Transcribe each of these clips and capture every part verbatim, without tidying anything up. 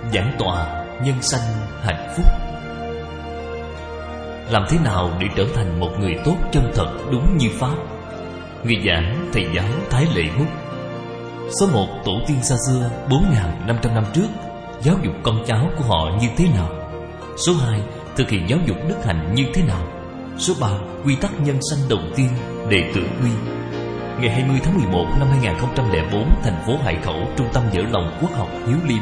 giảng tọa nhân sanh hạnh phúc. Làm thế nào để trở thành một người tốt chân thật đúng như Pháp? Người giảng thầy giáo Thái Lệ Múc. Số một, tổ tiên xa xưa bốn nghìn năm trăm năm trước giáo dục con cháu của họ như thế nào? Số hai, thực hiện giáo dục đức hạnh như thế nào? Số ba, quy tắc nhân sanh đầu tiên, đệ tử quy. Ngày hai mươi tháng mười một năm hai nghìn không trăm lẻ bốn, thành phố Hải Khẩu, Trung tâm Dở Lòng Quốc học Hiếu Liêm.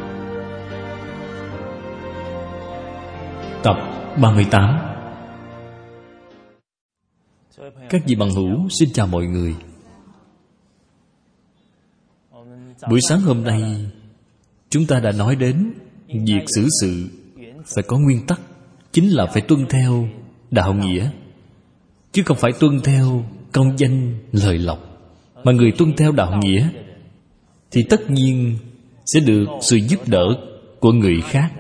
Tập ba mươi tám. Các vị bằng hữu, xin chào mọi người. Buổi sáng hôm nay chúng ta đã nói đến việc xử sự phải có nguyên tắc, chính là phải tuân theo đạo nghĩa, chứ không phải tuân theo công danh lời lộc. Mà người tuân theo đạo nghĩa thì tất nhiên sẽ được sự giúp đỡ của người khác,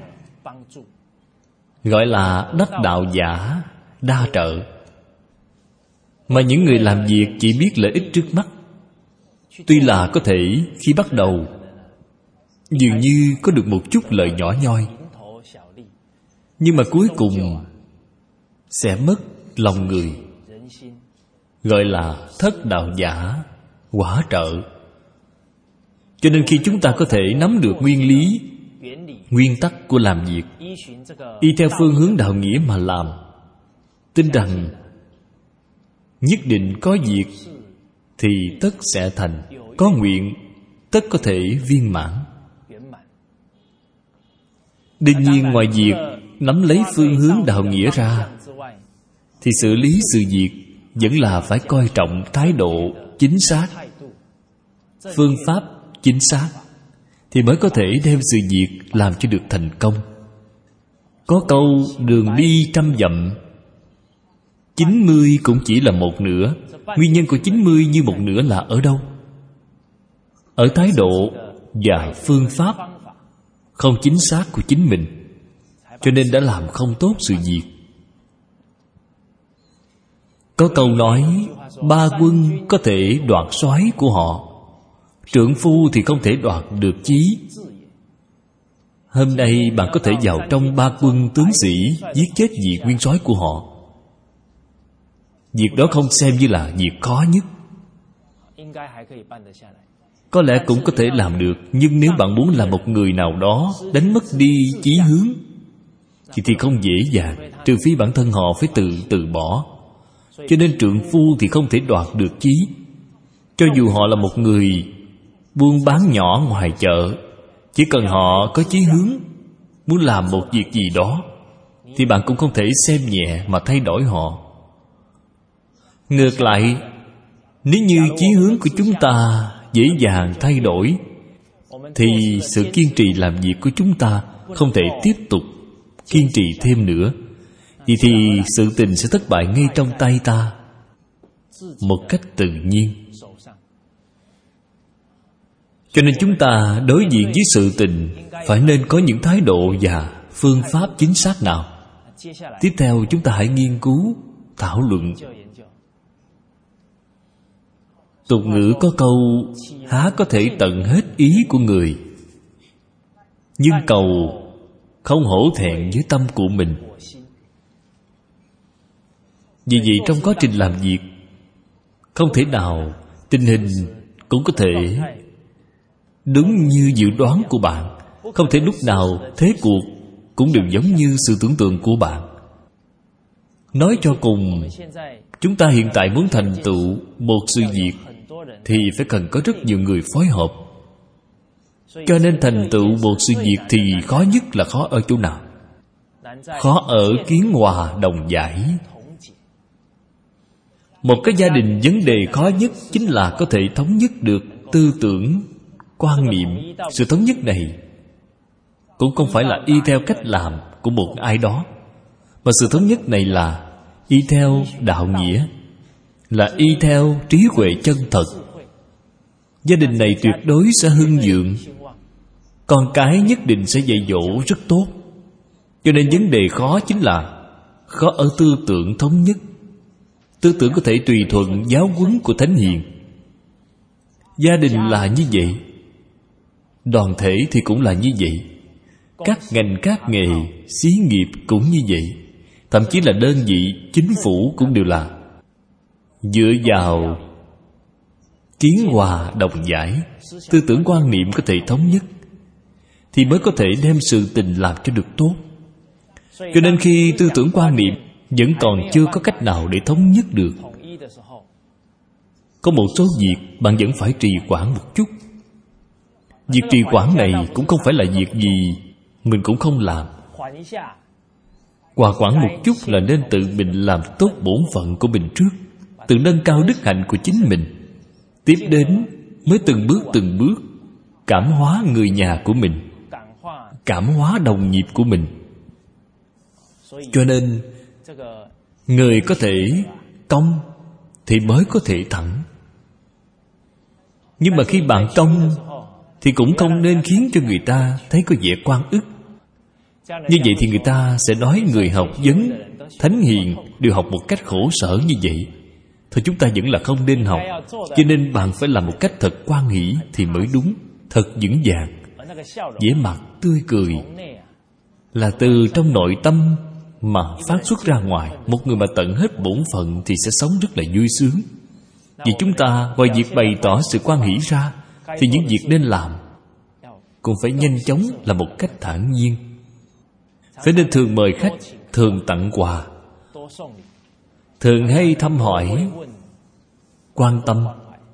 gọi là đắc đạo giả đa trợ. Mà những người làm việc chỉ biết lợi ích trước mắt, tuy là có thể khi bắt đầu dường như có được một chút lợi nhỏ nhoi, nhưng mà cuối cùng sẽ mất lòng người, gọi là thất đạo giả quả trợ. Cho nên khi chúng ta có thể nắm được nguyên lý, nguyên tắc của làm việc, y theo phương hướng đạo nghĩa mà làm, tin rằng nhất định có việc thì tất sẽ thành, có nguyện tất có thể viên mãn. Đương nhiên ngoài việc nắm lấy phương hướng đạo nghĩa ra, thì xử lý sự việc vẫn là phải coi trọng thái độ chính xác, phương pháp chính xác, thì mới có thể đem sự việc làm cho được thành công. Có câu đường đi trăm dặm, chín mươi cũng chỉ là một nửa. Nguyên nhân của chín mươi như một nửa là ở đâu? Ở thái độ và phương pháp không chính xác của chính mình, cho nên đã làm không tốt sự việc. Có câu nói ba quân có thể đoạt soái của họ, trượng phu thì không thể đoạt được chí. Hôm nay bạn có thể vào trong ba quân tướng sĩ, giết chết vị nguyên soái của họ. Việc đó không xem như là việc khó nhất, có lẽ cũng có thể làm được. Nhưng nếu bạn muốn làm một người nào đó đánh mất đi chí hướng thì, thì không dễ dàng, trừ phi bản thân họ phải tự từ bỏ. Cho nên trượng phu thì không thể đoạt được chí. Cho dù họ là một người buôn bán nhỏ ngoài chợ, chỉ cần họ có chí hướng muốn làm một việc gì đó, thì bạn cũng không thể xem nhẹ mà thay đổi họ. Ngược lại, nếu như chí hướng của chúng ta dễ dàng thay đổi, thì sự kiên trì làm việc của chúng ta không thể tiếp tục kiên trì thêm nữa. Vì thì sự tình sẽ thất bại ngay trong tay ta, một cách tự nhiên. Cho nên chúng ta đối diện với sự tình phải nên có những thái độ và phương pháp chính xác nào. Tiếp theo chúng ta hãy nghiên cứu, thảo luận. Tục ngữ có câu há có thể tận hết ý của người, nhưng cầu không hổ thẹn với tâm của mình. Vì vậy trong quá trình làm việc, không thể nào tình hình cũng có thể đúng như dự đoán của bạn, không thể lúc nào thế cuộc cũng đều giống như sự tưởng tượng của bạn. Nói cho cùng, chúng ta hiện tại muốn thành tựu một sự việc thì phải cần có rất nhiều người phối hợp. Cho nên thành tựu một sự việc thì khó nhất là khó ở chỗ nào? Khó ở kiến hòa đồng giải. Một cái gia đình vấn đề khó nhất chính là có thể thống nhất được tư tưởng, quan niệm. Sự thống nhất này cũng không phải là y theo cách làm của một ai đó, mà sự thống nhất này là y theo đạo nghĩa, là y theo trí huệ chân thật. Gia đình này tuyệt đối sẽ hưng vượng, con cái nhất định sẽ dạy dỗ rất tốt. Cho nên vấn đề khó chính là khó ở tư tưởng thống nhất. Tư tưởng có thể tùy thuận giáo huấn của Thánh Hiền. Gia đình là như vậy, đoàn thể thì cũng là như vậy. các ngành các nghề, xí nghiệp cũng như vậy. Thậm chí là đơn vị, chính phủ cũng đều là dựa vào kiến hòa đồng giải, tư tưởng quan niệm có thể thống nhất, thì mới có thể đem sự tình làm cho được tốt. Cho nên khi tư tưởng quan niệm vẫn còn chưa có cách nào để thống nhất được, có một số việc bạn vẫn phải trì hoãn một chút. Việc trì hoãn này cũng không phải là việc gì mình cũng không làm. Hòa hoãn một chút là nên tự mình làm tốt bổn phận của mình trước, tự nâng cao đức hạnh của chính mình. Tiếp đến mới từng bước từng bước cảm hóa người nhà của mình, cảm hóa đồng nghiệp của mình. Cho nên người có thể công thì mới có thể thẳng. Nhưng mà khi bạn công thì cũng không nên khiến cho người ta thấy có vẻ oan ức. Như vậy thì người ta sẽ nói người học vấn, thánh hiền đều học một cách khổ sở như vậy. Thôi chúng ta vẫn là không nên học. Cho nên bạn phải làm một cách thật hoan hỷ thì mới đúng, thật vững vàng. Vẻ mặt tươi cười là từ trong nội tâm mà phát xuất ra ngoài. Một người mà tận hết bổn phận thì sẽ sống rất là vui sướng. Vì chúng ta ngoài việc bày tỏ sự hoan hỷ ra, thì những việc nên làm cũng phải nhanh chóng, là một cách thản nhiên. Phải nên thường mời khách, thường tặng quà, thường hay thăm hỏi, quan tâm.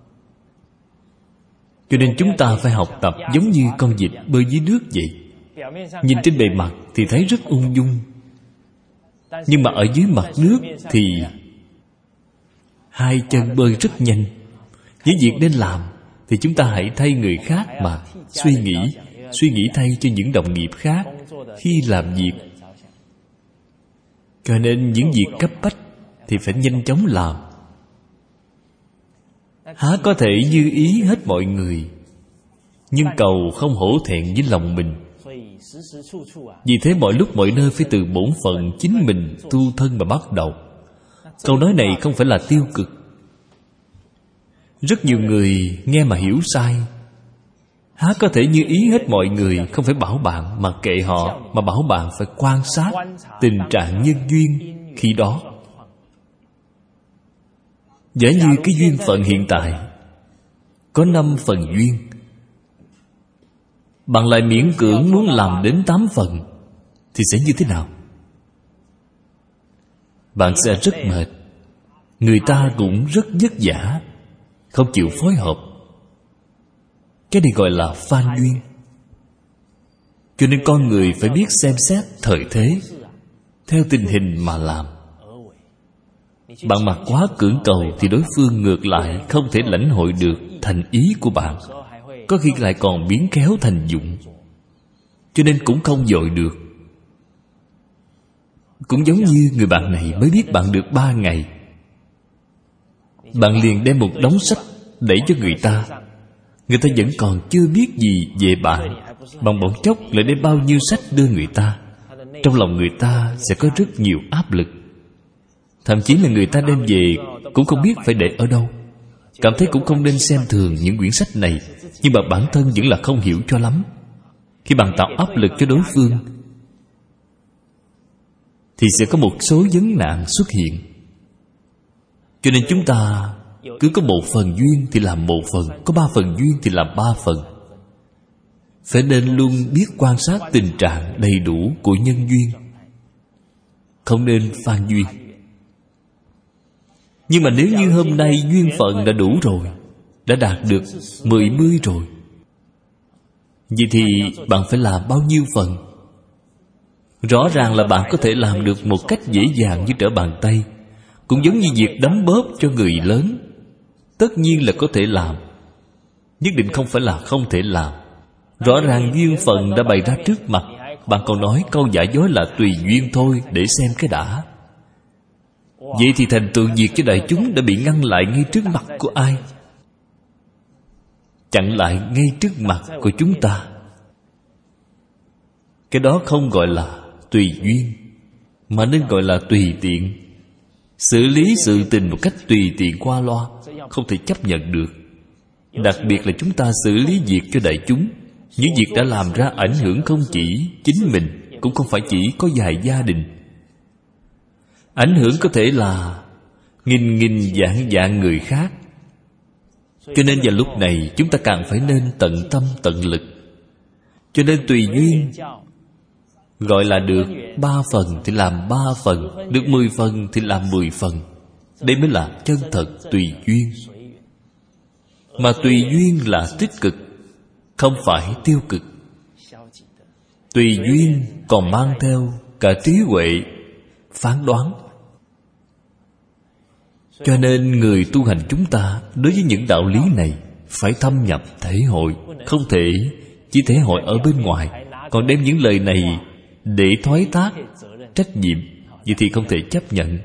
Cho nên chúng ta phải học tập giống như con vịt bơi dưới nước vậy. Nhìn trên bề mặt thì thấy rất ung dung, nhưng mà ở dưới mặt nước thì hai chân bơi rất nhanh. Những việc nên làm thì chúng ta hãy thay người khác mà suy nghĩ, suy nghĩ thay cho những đồng nghiệp khác khi làm việc. Cho nên những việc cấp bách thì phải nhanh chóng làm. Há có thể như ý hết mọi người, nhưng cầu không hổ thẹn với lòng mình. Vì thế mọi lúc mọi nơi phải từ bổn phận chính mình tu thân mà bắt đầu. Câu nói này không phải là tiêu cực. Rất nhiều người nghe mà hiểu sai. Há có thể như ý hết mọi người, không phải bảo bạn mà kệ họ, mà bảo bạn phải quan sát tình trạng nhân duyên khi đó. Giả như cái duyên phận hiện tại có năm phần duyên, bạn lại miễn cưỡng muốn làm đến tám phần, thì sẽ như thế nào? Bạn sẽ rất mệt. Người ta cũng rất vất vả, không chịu phối hợp. Cái này gọi là phan duyên. Cho nên con người phải biết xem xét thời thế, theo tình hình mà làm. Bạn mặc quá cưỡng cầu thì đối phương ngược lại không thể lãnh hội được thành ý của bạn, có khi lại còn biến khéo thành dụng. Cho nên cũng không vội được. Cũng giống như người bạn này mới biết bạn được ba ngày, bạn liền đem một đống sách đẩy cho người ta. Người ta vẫn còn chưa biết gì về bạn, bằng bỗng chốc lại đem bao nhiêu sách đưa người ta. Trong lòng người ta sẽ có rất nhiều áp lực. Thậm chí là người ta đem về cũng không biết phải để ở đâu, cảm thấy cũng không nên xem thường những quyển sách này, nhưng mà bản thân vẫn là không hiểu cho lắm. Khi bạn tạo áp lực cho đối phương thì sẽ có một số vấn nạn xuất hiện. Cho nên chúng ta cứ có một phần duyên thì làm một phần, có ba phần duyên thì làm ba phần. Phải nên luôn biết quan sát tình trạng đầy đủ của nhân duyên, không nên phan duyên. Nhưng mà nếu như hôm nay duyên phận đã đủ rồi, đã đạt được mười mươi rồi, vậy thì bạn phải làm bao nhiêu phần? Rõ ràng là bạn có thể làm được một cách dễ dàng như trở bàn tay. Cũng giống như việc đấm bóp cho người lớn, tất nhiên là có thể làm, nhất định không phải là không thể làm. Rõ ràng duyên phận đã bày ra trước mặt, bạn còn nói câu giả dối là tùy duyên thôi, để xem cái đã. Vậy thì thành tựu việc cho đại chúng đã bị ngăn lại ngay trước mặt của ai? Chặn lại ngay trước mặt của chúng ta. Cái đó không gọi là tùy duyên, mà nên gọi là tùy tiện. Xử lý sự tình một cách tùy tiện qua loa không thể chấp nhận được. Đặc biệt là chúng ta xử lý việc cho đại chúng, Những việc đã làm ra ảnh hưởng không chỉ chính mình, cũng không phải chỉ có vài gia đình. Ảnh hưởng có thể là nghìn nghìn vạn vạn người khác. Cho nên vào lúc này chúng ta càng phải nên tận tâm tận lực. Cho nên tùy duyên, gọi là được ba phần thì làm ba phần, được mười phần thì làm mười phần. Đây mới là chân thật tùy duyên. Mà tùy duyên là tích cực, không phải tiêu cực. Tùy duyên còn mang theo cả trí huệ, phán đoán. Cho nên người tu hành chúng ta đối với những đạo lý này phải thâm nhập thể hội, không thể chỉ thể hội ở bên ngoài, còn đem những lời này để thoái thác trách nhiệm, vậy thì không thể chấp nhận.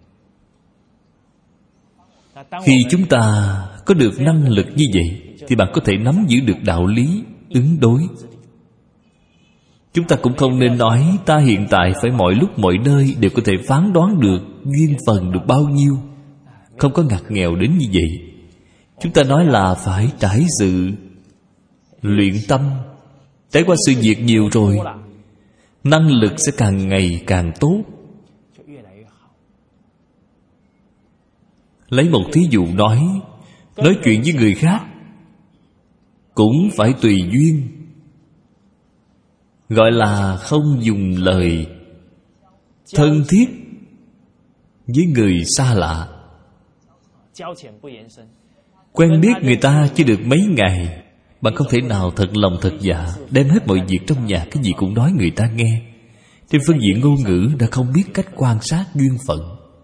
Khi chúng ta có được năng lực như vậy thì bạn có thể nắm giữ được đạo lý ứng đối. Chúng ta cũng không nên nói ta hiện tại phải mọi lúc mọi nơi đều có thể phán đoán được duyên phần được bao nhiêu. Không có ngặt nghèo đến như vậy. Chúng ta nói là phải trải sự luyện tâm, trải qua sự việc nhiều rồi, năng lực sẽ càng ngày càng tốt. Lấy một thí dụ nói, nói chuyện với người khác cũng phải tùy duyên, gọi là không dùng lời thân thiết với người xa lạ. Quen biết người ta chưa được mấy ngày, bạn không thể nào thật lòng thật dạ đem hết mọi việc trong nhà cái gì cũng nói người ta nghe. Trên phương diện ngôn ngữ đã không biết cách quan sát duyên phận.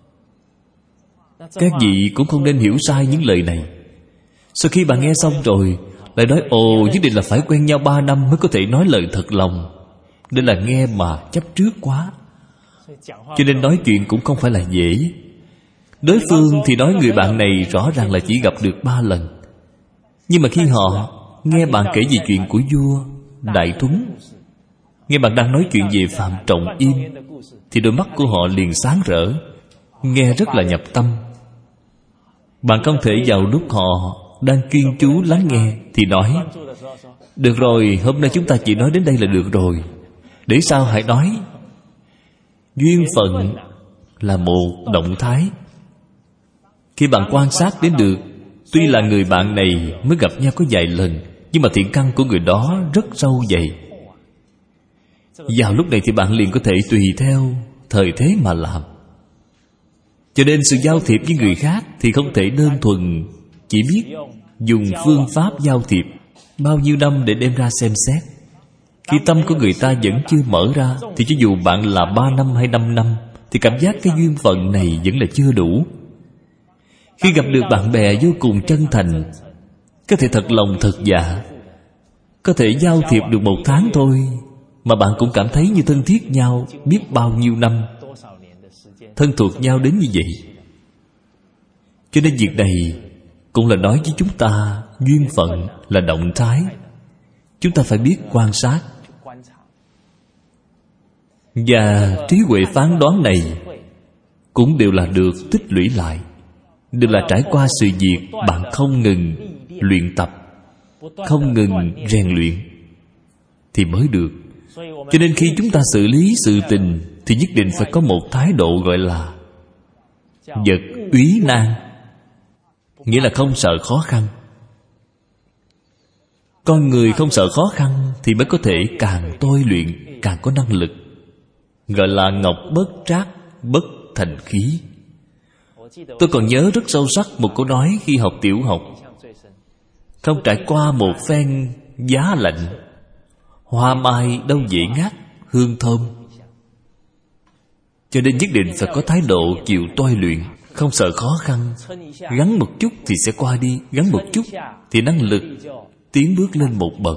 Các vị cũng không nên hiểu sai những lời này. Sau khi bạn nghe xong rồi lại nói ồ, nhất định là phải quen nhau ba năm mới có thể nói lời thật lòng. Đây là nghe mà chấp trước quá. Cho nên nói chuyện cũng không phải là dễ. Đối phương thì nói người bạn này rõ ràng là chỉ gặp được ba lần, nhưng mà khi họ nghe bạn kể về chuyện của vua Đại Tuấn, nghe bạn đang nói chuyện về Phạm Trọng Im, thì đôi mắt của họ liền sáng rỡ, nghe rất là nhập tâm. Bạn không thể vào lúc họ đang chuyên chú lắng nghe thì nói được rồi, hôm nay chúng ta chỉ nói đến đây là được rồi, để sau hãy nói. Duyên phận là một động thái. Khi bạn quan sát đến được, tuy là người bạn này mới gặp nhau có vài lần, nhưng mà thiện căn của người đó rất sâu dày. Vào lúc này thì bạn liền có thể tùy theo thời thế mà làm. Cho nên sự giao thiệp với người khác thì không thể đơn thuần chỉ biết dùng phương pháp giao thiệp bao nhiêu năm để đem ra xem xét. Khi tâm của người ta vẫn chưa mở ra thì cho dù bạn là ba năm hay năm năm thì cảm giác cái duyên phận này vẫn là chưa đủ. Khi gặp được bạn bè vô cùng chân thành, có thể thật lòng thật dạ, có thể giao thiệp được một tháng thôi mà bạn cũng cảm thấy như thân thiết nhau biết bao nhiêu năm, thân thuộc nhau đến như vậy. Cho nên việc này cũng là nói với chúng ta duyên phận là động thái. Chúng ta phải biết quan sát. Và trí huệ phán đoán này cũng đều là được tích lũy lại, đều là trải qua sự việc bạn không ngừng luyện tập, không ngừng rèn luyện thì mới được. Cho nên khi chúng ta xử lý sự tình thì nhất định phải có một thái độ gọi là vật úy nan, nghĩa là không sợ khó khăn. Con người không sợ khó khăn thì mới có thể càng tôi luyện, càng có năng lực. Gọi là ngọc bất trác, bất thành khí. Tôi còn nhớ rất sâu sắc một câu nói khi học tiểu học: không trải qua một phen giá lạnh, hoa mai đâu dễ ngát hương thơm. Cho nên nhất định phải có thái độ chịu tôi luyện, không sợ khó khăn. Gắn một chút thì sẽ qua đi, gắn một chút thì năng lực tiến bước lên một bậc.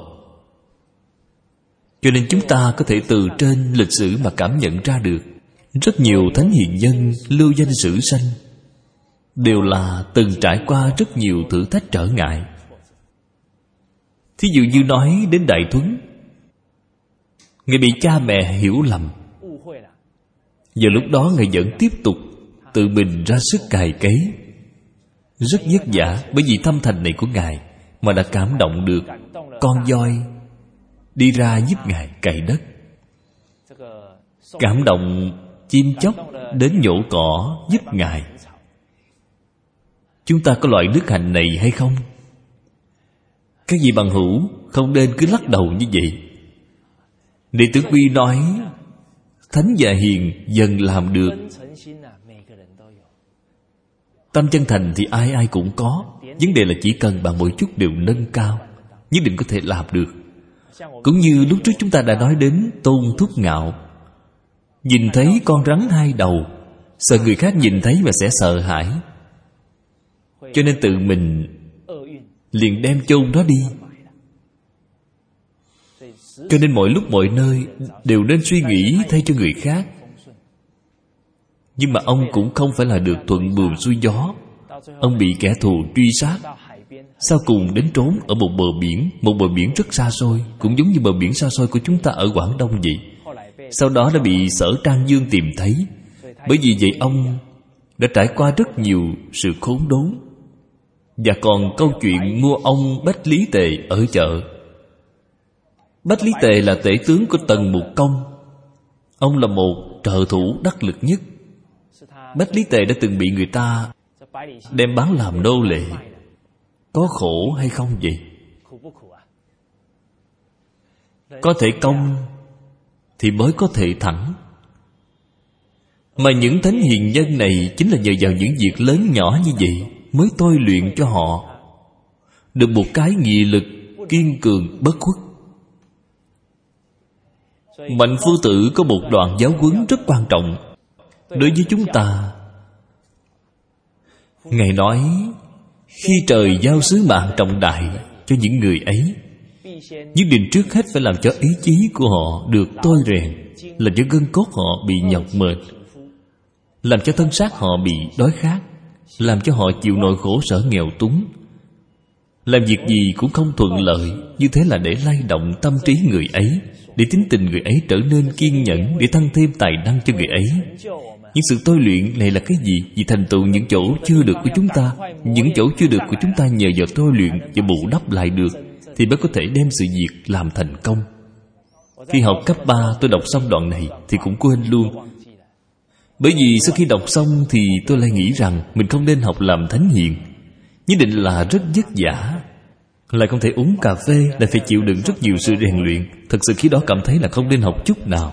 Cho nên chúng ta có thể từ trên lịch sử mà cảm nhận ra được rất nhiều thánh hiền nhân lưu danh sử sanh đều là từng trải qua rất nhiều thử thách trở ngại. Thí dụ như nói đến Đại Tuấn, Ngài bị cha mẹ hiểu lầm. Giờ lúc đó Ngài vẫn tiếp tục tự mình ra sức cày cấy, rất vất vả. Bởi vì tâm thành này của Ngài mà đã cảm động được con voi đi ra giúp Ngài cày đất. Cảm động chim chóc đến nhổ cỏ giúp Ngài. Chúng ta có loại đức hạnh này hay không? Các vị bằng hữu không nên cứ lắc đầu như vậy. Đệ tử Quy nói thánh và hiền dần làm được. Tâm chân thành thì ai ai cũng có. Vấn đề là chỉ cần bạn mỗi chút đều nâng cao, nhất định có thể làm được. Cũng như lúc trước chúng ta đã nói đến Tôn Thúc Ngạo. Nhìn thấy con rắn hai đầu, sợ người khác nhìn thấy và sẽ sợ hãi, cho nên tự mình liền đem chôn nó đi. Cho nên mọi lúc mọi nơi đều nên suy nghĩ thay cho người khác. Nhưng mà ông cũng không phải là được thuận buồm xuôi gió. Ông bị kẻ thù truy sát, sau cùng đến trốn ở một bờ biển, một bờ biển rất xa xôi, cũng giống như bờ biển xa xôi của chúng ta ở Quảng Đông vậy. Sau đó đã bị Sở Trang Dương tìm thấy. Bởi vì vậy ông đã trải qua rất nhiều sự khốn đốn. Và còn câu chuyện mua ông Bách Lý Tề ở chợ. Bách Lý Tề là tể tướng của Tần Mục Công. Ông là một trợ thủ đắc lực nhất. Bách Lý Tề đã từng bị người ta đem bán làm nô lệ. Có khổ hay không vậy? Có thể công thì mới có thể thẳng. Mà những thánh hiền nhân này chính là nhờ vào những việc lớn nhỏ như vậy mới tôi luyện cho họ được một cái nghị lực kiên cường bất khuất. Mạnh Phu Tử có một đoạn giáo huấn rất quan trọng đối với chúng ta. Ngài nói, khi trời giao sứ mạng trọng đại cho những người ấy, nhất định trước hết phải làm cho ý chí của họ được tôi rèn, làm cho gân cốt họ bị nhọc mệt, làm cho thân xác họ bị đói khát, làm cho họ chịu nỗi khổ sở nghèo túng. Làm việc gì cũng không thuận lợi, như thế là để lay động tâm trí người ấy, để tính tình người ấy trở nên kiên nhẫn, để tăng thêm tài năng cho người ấy. Nhưng sự tôi luyện này là cái gì? Vì thành tựu những chỗ chưa được của chúng ta. Những chỗ chưa được của chúng ta nhờ vào tôi luyện và bù đắp lại được, thì mới có thể đem sự việc làm thành công. Khi học cấp ba tôi đọc xong đoạn này thì cũng quên luôn. Bởi vì sau khi đọc xong thì tôi lại nghĩ rằng mình không nên học làm thánh hiền, nhất định là rất vất vả, lại không thể uống cà phê, lại phải chịu đựng rất nhiều sự rèn luyện. Thật sự khi đó cảm thấy là không nên học chút nào.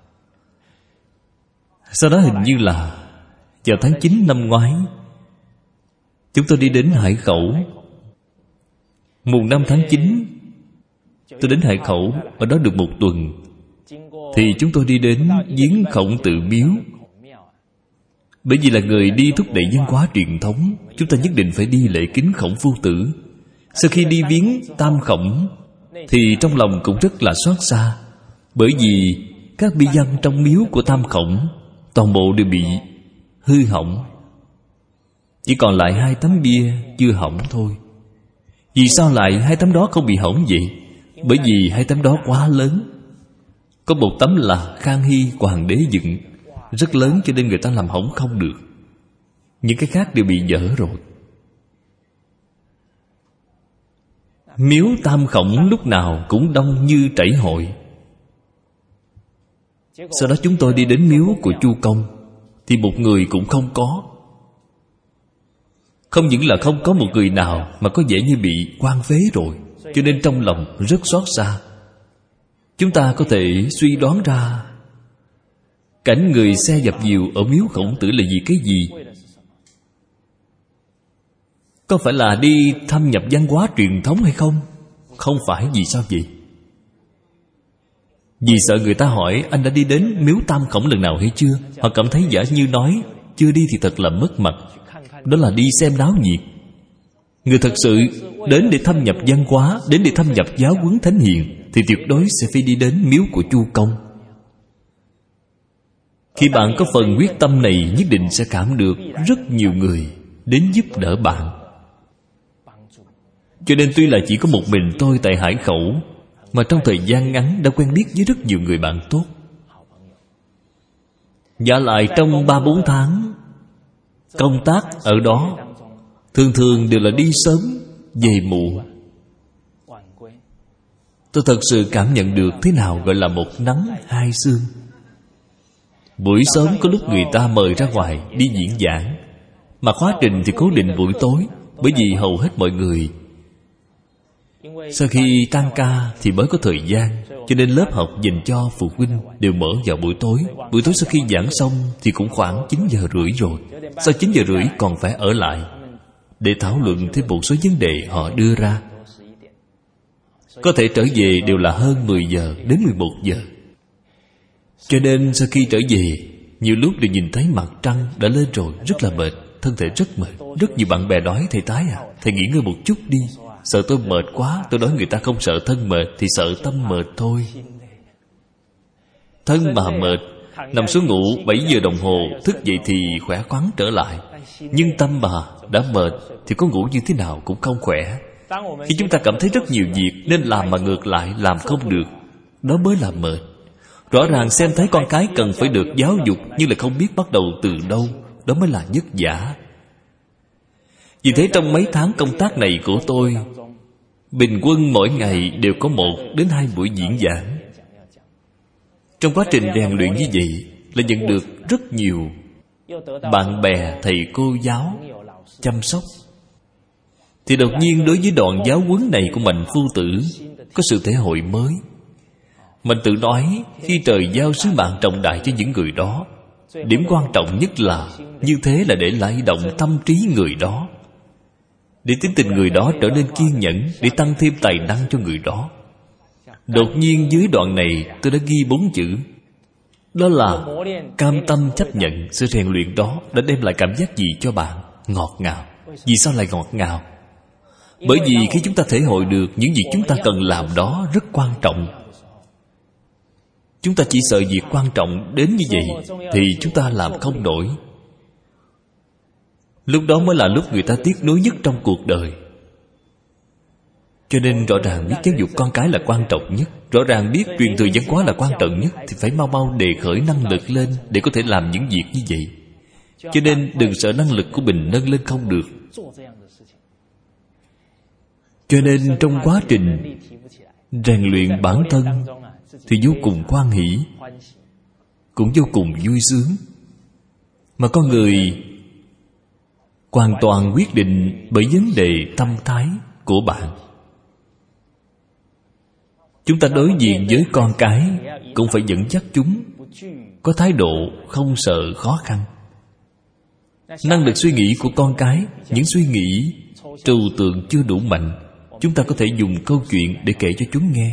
Sau đó hình như là vào tháng chín năm ngoái, chúng tôi đi đến Hải Khẩu. Mùng năm tháng chín tôi đến Hải Khẩu, ở đó được một tuần. Thì chúng tôi đi đến viếng Khổng Tự Miếu. Bởi vì là người đi thúc đẩy văn hóa truyền thống, chúng ta nhất định phải đi lễ kính Khổng Phu Tử. Sau khi đi viếng Tam Khổng thì trong lòng cũng rất là xót xa. Bởi vì các bi văn trong miếu của Tam Khổng toàn bộ đều bị hư hỏng, chỉ còn lại hai tấm bia chưa hỏng thôi. Vì sao lại hai tấm đó không bị hỏng vậy? Bởi vì hai tấm đó quá lớn. Có một tấm là Khang Hy Hoàng đế dựng, rất lớn cho nên người ta làm hỏng không được. Những cái khác đều bị dở rồi. Miếu Tam Khổng lúc nào cũng đông như trảy hội. Sau đó chúng tôi đi đến miếu của Chu Công thì một người cũng không có. Không những là không có một người nào, mà có vẻ như bị quan phế rồi, cho nên trong lòng rất xót xa. Chúng ta có thể suy đoán ra cảnh người xe dập dìu ở miếu Khổng Tử là vì cái gì? Có phải là đi thâm nhập văn hóa truyền thống hay không? Không phải. Vì sao vậy? Vì sợ người ta hỏi anh đã đi đến miếu Tam Khổng lần nào hay chưa. Họ cảm thấy giả như nói chưa đi thì thật là mất mặt. Đó là đi xem náo nhiệt. Người thật sự đến để thâm nhập văn hóa, đến để thâm nhập giáo huấn thánh hiền, thì tuyệt đối sẽ phải đi đến miếu của Chu Công. Khi bạn có phần quyết tâm này, nhất định sẽ cảm được rất nhiều người đến giúp đỡ bạn. Cho nên tuy là chỉ có một mình tôi tại Hải Khẩu, mà trong thời gian ngắn đã quen biết với rất nhiều người bạn tốt. Và lại trong ba bốn tháng công tác ở đó, thường thường đều là đi sớm về muộn. Tôi thật sự cảm nhận được thế nào gọi là một nắng hai sương. Buổi sớm có lúc người ta mời ra ngoài đi diễn giảng, mà khóa trình thì cố định buổi tối. Bởi vì hầu hết mọi người sau khi tan ca thì mới có thời gian, cho nên lớp học dành cho phụ huynh đều mở vào buổi tối. Buổi tối sau khi giảng xong thì cũng khoảng chín giờ rưỡi rồi. Sau chín giờ rưỡi còn phải ở lại để thảo luận thêm một số vấn đề họ đưa ra. Có thể trở về đều là hơn mười giờ đến mười một giờ. Cho nên sau khi trở về, nhiều lúc đều nhìn thấy mặt trăng đã lên rồi, rất là mệt, thân thể rất mệt. Rất nhiều bạn bè nói: thầy Tái à, thầy nghỉ ngơi một chút đi. Sợ tôi mệt quá. Tôi nói người ta không sợ thân mệt thì sợ tâm mệt thôi. Thân mà mệt, nằm xuống ngủ bảy giờ đồng hồ, thức dậy thì khỏe khoắn trở lại. Nhưng tâm mà đã mệt thì có ngủ như thế nào cũng không khỏe. Khi chúng ta cảm thấy rất nhiều việc nên làm mà ngược lại làm không được, đó mới là mệt. Rõ ràng xem thấy con cái cần phải được giáo dục, nhưng là không biết bắt đầu từ đâu, đó mới là vất vả. Vì thế trong mấy tháng công tác này của tôi, bình quân mỗi ngày đều có một đến hai buổi diễn giảng. Trong quá trình rèn luyện như vậy là nhận được rất nhiều bạn bè, thầy cô giáo chăm sóc. Thì đột nhiên đối với đoạn giáo huấn này của Mạnh Phu Tử có sự thể hội mới. Mạnh Tử nói khi trời giao sứ mạng trọng đại cho những người đó, điểm quan trọng nhất là như thế là để lay động tâm trí người đó, để tính tình người đó trở nên kiên nhẫn, để tăng thêm tài năng cho người đó. Đột nhiên dưới đoạn này tôi đã ghi bốn chữ, đó là cam tâm chấp nhận. Sự rèn luyện đó đã đem lại cảm giác gì cho bạn? Ngọt ngào. Vì sao lại ngọt ngào? Bởi vì khi chúng ta thể hội được những gì chúng ta cần làm đó rất quan trọng, chúng ta chỉ sợ việc quan trọng đến như vậy thì chúng ta làm không nổi. Lúc đó mới là lúc người ta tiếc nuối nhất trong cuộc đời. Cho nên rõ ràng biết giáo dục con cái là quan trọng nhất, rõ ràng biết truyền thừa văn hóa là quan trọng nhất, thì phải mau mau đề khởi năng lực lên để có thể làm những việc như vậy. Cho nên đừng sợ năng lực của mình nâng lên không được. Cho nên trong quá trình rèn luyện bản thân thì vô cùng hoan hỷ, cũng vô cùng vui sướng. Mà con người hoàn toàn quyết định bởi vấn đề tâm thái của bạn. Chúng ta đối diện với con cái cũng phải dẫn dắt chúng có thái độ không sợ khó khăn. Năng lực suy nghĩ của con cái, những suy nghĩ trừu tượng chưa đủ mạnh, chúng ta có thể dùng câu chuyện để kể cho chúng nghe.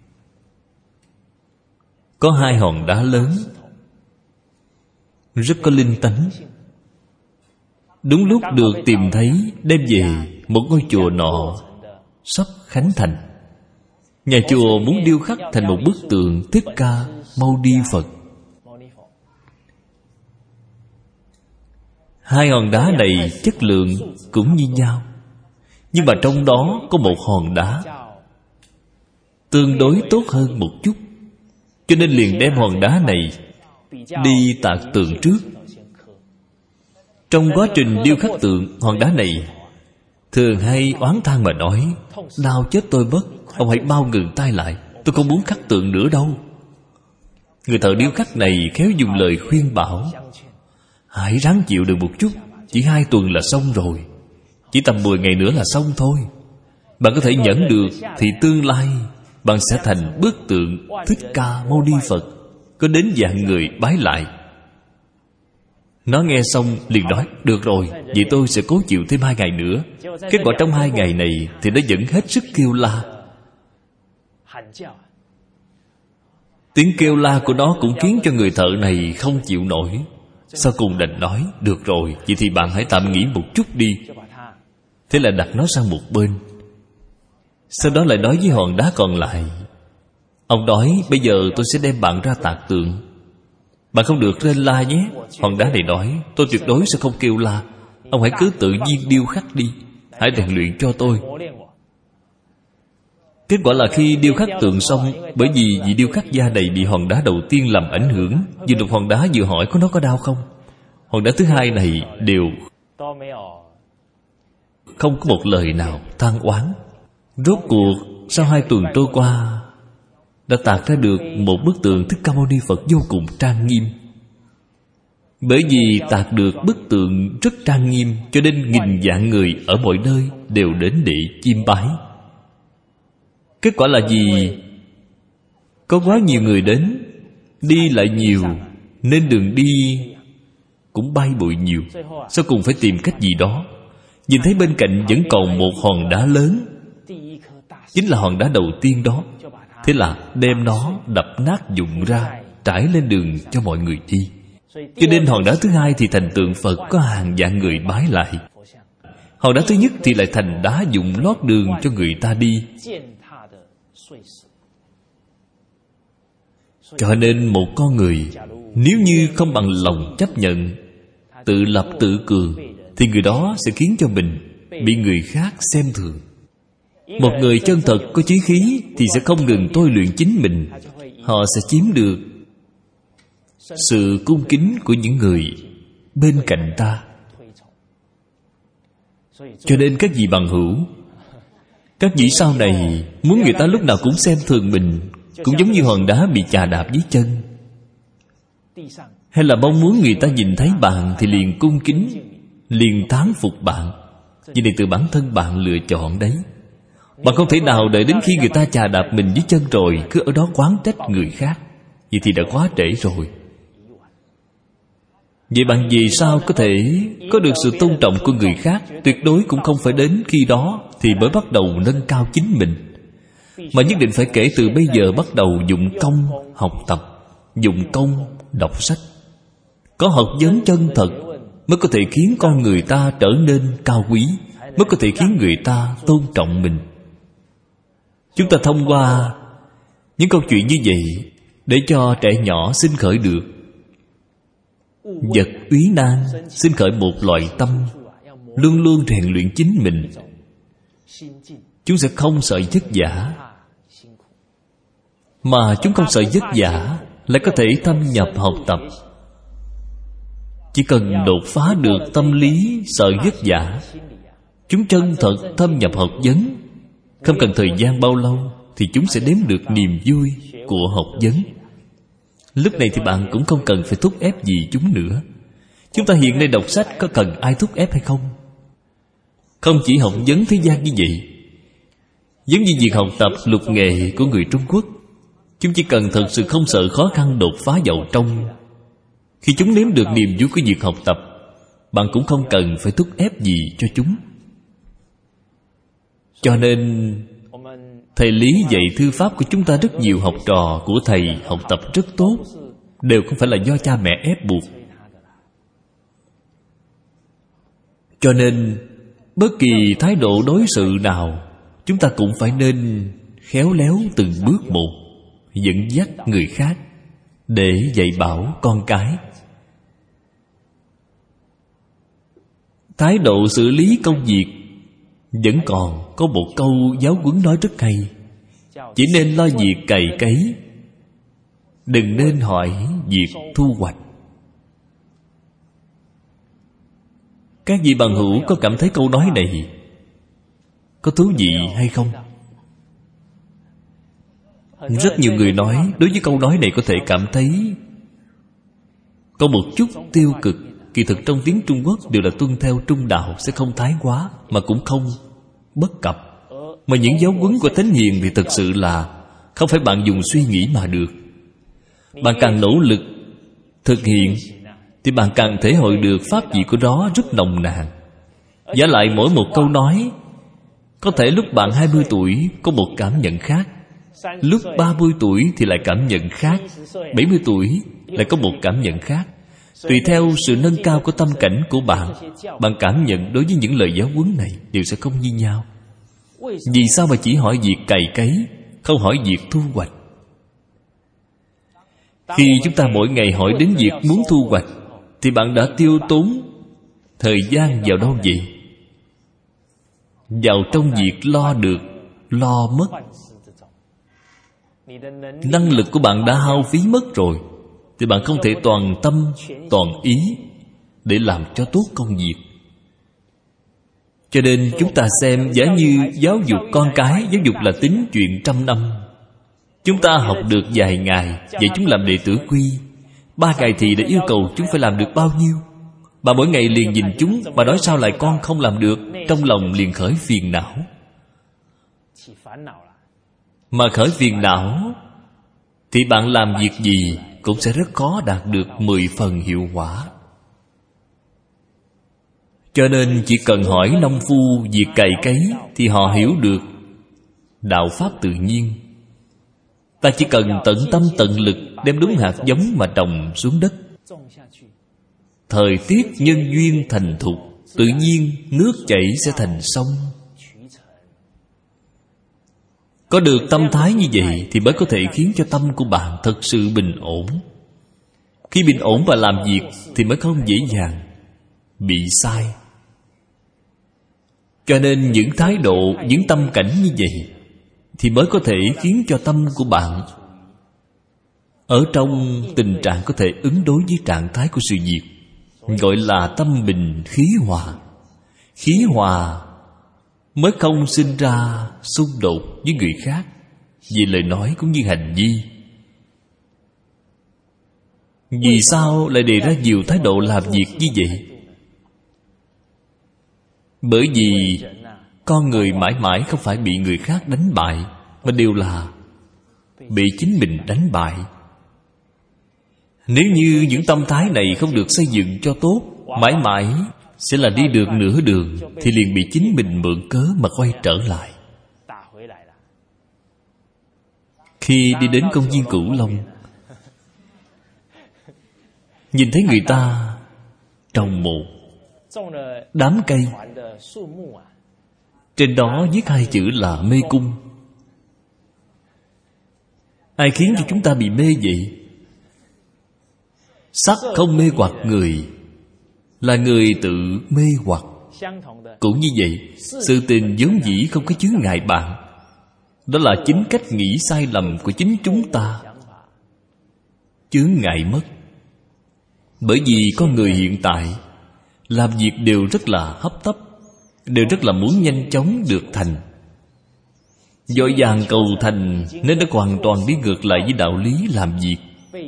Có hai hòn đá lớn rất có linh tánh, đúng lúc được tìm thấy đem về một ngôi chùa nọ sắp khánh thành. Nhà chùa muốn điêu khắc thành một bức tượng Thích Ca Mâu Ni Phật. Hai hòn đá này chất lượng cũng như nhau, nhưng mà trong đó có một hòn đá tương đối tốt hơn một chút, cho nên liền đem hòn đá này đi tạc tượng trước. Trong quá trình điêu khắc tượng, hòn đá này thường hay oán than mà nói: đau chết tôi mất, ông hãy mau ngừng tay lại, tôi không muốn khắc tượng nữa đâu. Người thợ điêu khắc này khéo dùng lời khuyên bảo: hãy ráng chịu được một chút, chỉ hai tuần là xong rồi, chỉ tầm mười ngày nữa là xong thôi. Bạn có thể nhẫn được thì tương lai bạn sẽ thành bức tượng Thích Ca Mâu Ni Phật, có đến vạn người bái lại. Nó nghe xong liền nói: được rồi, vậy tôi sẽ cố chịu thêm hai ngày nữa. Kết quả trong hai ngày này thì nó vẫn hết sức kêu la. Tiếng kêu la của nó cũng khiến cho người thợ này không chịu nổi. Sau cùng đành nói: được rồi, vậy thì bạn hãy tạm nghỉ một chút đi. Thế là đặt nó sang một bên. Sau đó lại nói với hòn đá còn lại: ông nói bây giờ tôi sẽ đem bạn ra tạc tượng, bạn không được lên la nhé. Hòn đá này nói: tôi tuyệt đối sẽ không kêu la, ông hãy cứ tự nhiên điêu khắc đi, hãy rèn luyện cho tôi. Kết quả là khi điêu khắc tượng xong, bởi vì vị điêu khắc gia này bị hòn đá đầu tiên làm ảnh hưởng, vừa được hòn đá vừa hỏi có nó có đau không. Hòn đá thứ hai này đều không có một lời nào than oán. Rốt cuộc sau hai tuần trôi qua, đã tạc ra được một bức tượng Thích Ca Mâu Ni Phật vô cùng trang nghiêm. Bởi vì tạc được bức tượng rất trang nghiêm, cho nên nghìn vạn người ở mọi nơi đều đến để chiêm bái. Kết quả là gì? Có quá nhiều người đến, đi lại nhiều, nên đường đi cũng bay bụi nhiều. Sau cùng phải tìm cách gì đó. Nhìn thấy bên cạnh vẫn còn một hòn đá lớn, chính là hòn đá đầu tiên đó. Thế là đem nó đập nát vụn ra, trải lên đường cho mọi người đi. Cho nên hòn đá thứ hai thì thành tượng Phật, có hàng vạn người bái lại. Hòn đá thứ nhất thì lại thành đá vụn lót đường cho người ta đi. Cho nên một con người nếu như không bằng lòng chấp nhận, tự lập tự cường, thì người đó sẽ khiến cho mình bị người khác xem thường. Một người chân thật có chí khí thì sẽ không ngừng tôi luyện chính mình. Họ sẽ chiếm được sự cung kính của những người bên cạnh ta. Cho nên các vị bằng hữu, các vị sau này muốn người ta lúc nào cũng xem thường mình, cũng giống như hòn đá bị chà đạp dưới chân. Hay là mong muốn người ta nhìn thấy bạn thì liền cung kính, liền thán phục bạn. Vì này từ bản thân bạn lựa chọn đấy. Bạn không thể nào đợi đến khi người ta chà đạp mình dưới chân rồi cứ ở đó oán trách người khác. Vậy thì đã quá trễ rồi. Vậy bạn vì sao có thể có được sự tôn trọng của người khác? Tuyệt đối cũng không phải đến khi đó thì mới bắt đầu nâng cao chính mình, mà nhất định phải kể từ bây giờ bắt đầu dụng công học tập, dụng công đọc sách. Có học vấn chân thật mới có thể khiến con người ta trở nên cao quý, mới có thể khiến người ta tôn trọng mình. Chúng ta thông qua những câu chuyện như vậy để cho trẻ nhỏ sinh khởi được vật úy nan, sinh khởi một loại tâm luôn luôn rèn luyện chính mình. Chúng sẽ không sợ vất vả, mà chúng không sợ vất vả lại có thể thâm nhập học tập. Chỉ cần đột phá được tâm lý sợ vất vả, chúng chân thật thâm nhập học vấn, không cần thời gian bao lâu thì chúng sẽ đếm được niềm vui của học vấn. Lúc này thì bạn cũng không cần phải thúc ép gì chúng nữa. Chúng ta hiện nay đọc sách có cần ai thúc ép hay không? Không chỉ học vấn thế gian như vậy, giống như việc học tập lục nghề của người Trung Quốc, chúng chỉ cần thật sự không sợ khó khăn đột phá vào trong. Khi chúng nếm được niềm vui của việc học tập, bạn cũng không cần phải thúc ép gì cho chúng. Cho nên thầy Lý dạy thư pháp của chúng ta rất nhiều học trò của thầy học tập rất tốt, đều không phải là do cha mẹ ép buộc. Cho nên bất kỳ thái độ đối xử nào, chúng ta cũng phải nên khéo léo từng bước một, dẫn dắt người khác để dạy bảo con cái. Thái độ xử lý công việc vẫn còn có một câu giáo huấn nói rất hay: chỉ nên lo việc cày cấy, đừng nên hỏi việc thu hoạch. Các vị bằng hữu có cảm thấy câu nói này có thú vị hay không? Rất nhiều người nói đối với câu nói này có thể cảm thấy có một chút tiêu cực. Kỳ thực trong tiếng Trung Quốc đều là tuân theo trung đạo, sẽ không thái quá mà cũng không bất cập. Mà những giáo huấn của Thánh Hiền thì thực sự là không phải bạn dùng suy nghĩ mà được. Bạn càng nỗ lực thực hiện thì bạn càng thể hội được pháp vị của nó rất nồng nàn. Giả lại mỗi một câu nói, có thể lúc bạn hai mươi tuổi có một cảm nhận khác, lúc ba mươi tuổi thì lại cảm nhận khác, bảy mươi tuổi lại có một cảm nhận khác. Tùy theo sự nâng cao của tâm cảnh của bạn, bạn cảm nhận đối với những lời giáo huấn này đều sẽ không như nhau. Vì sao mà chỉ hỏi việc cày cấy, không hỏi việc thu hoạch? Khi chúng ta mỗi ngày hỏi đến việc muốn thu hoạch, thì bạn đã tiêu tốn thời gian vào đâu vậy? Vào trong việc lo được, lo mất. Năng lực của bạn đã hao phí mất rồi, thì bạn không thể toàn tâm, toàn ý để làm cho tốt công việc. Cho nên chúng ta xem, giả như giáo dục con cái, giáo dục là tính chuyện trăm năm, Chúng ta học được vài ngày, vậy chúng làm đệ tử quy. Ba ngày thì đã yêu cầu chúng phải làm được bao nhiêu? Bà mỗi ngày liền nhìn chúng, bà nói sao lại con không làm được? Trong lòng liền khởi phiền não. Mà khởi phiền não thì bạn làm việc gì cũng sẽ rất khó đạt được mười phần hiệu quả. Cho nên chỉ cần hỏi nông phu việc cày cấy thì họ hiểu được đạo pháp tự nhiên. Ta chỉ cần tận tâm tận lực đem đúng hạt giống mà trồng xuống đất. Thời tiết nhân duyên thành thục, tự nhiên nước chảy sẽ thành sông. Có được tâm thái như vậy thì mới có thể khiến cho tâm của bạn thật sự bình ổn. Khi bình ổn và làm việc thì mới không dễ dàng bị sai. Cho nên những thái độ, những tâm cảnh như vậy thì mới có thể khiến cho tâm của bạn ở trong tình trạng có thể ứng đối với trạng thái của sự việc, gọi là tâm bình khí hòa. Khí hòa mới không sinh ra xung đột với người khác vì lời nói cũng như hành vi. Vì sao lại đề ra nhiều thái độ làm việc như vậy? Bởi vì con người mãi mãi không phải bị người khác đánh bại, mà đều là bị chính mình đánh bại. Nếu như những tâm thái này không được xây dựng cho tốt, mãi mãi sẽ là đi được nửa đường thì liền bị chính mình mượn cớ mà quay trở lại. Khi đi đến công viên Cửu Long, nhìn thấy người ta trồng một đám cây, trên đó viết hai chữ là mê cung. Ai khiến cho chúng ta bị mê vậy? Sắc không mê hoặc người, là người tự mê hoặc. Cũng như vậy, sự tình vốn dĩ không có chướng ngại bạn. Đó là chính cách nghĩ sai lầm của chính chúng ta chướng ngại mất. Bởi vì con người hiện tại làm việc đều rất là hấp tấp, đều rất là muốn nhanh chóng được thành. Vội vàng cầu thành nên đã hoàn toàn đi ngược lại với đạo lý làm việc.